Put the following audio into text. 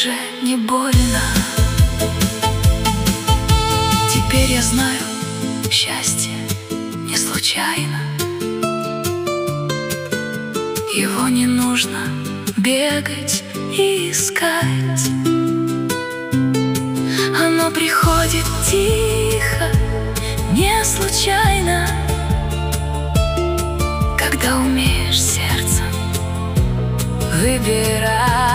уже не больно. Теперь я знаю, счастье не случайно. Его не нужно бегать и искать. Оно приходит тихо, не случайно, когда умеешь сердцем выбирать.